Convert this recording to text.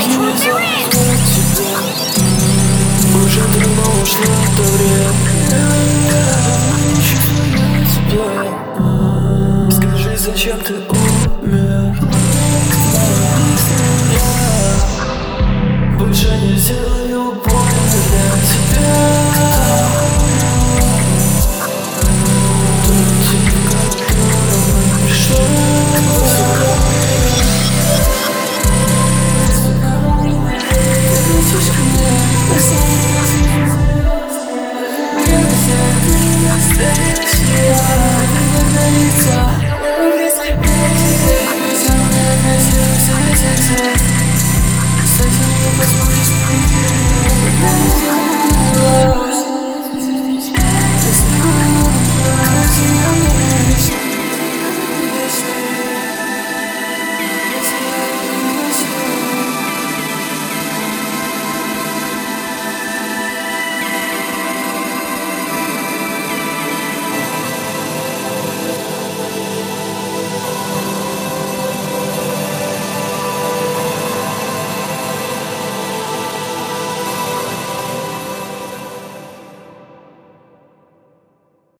не забыть тебя. Уже давно ушло то время, давно не чувствую тебя. Скажи, зачем ты умер? Я больше не сделаю.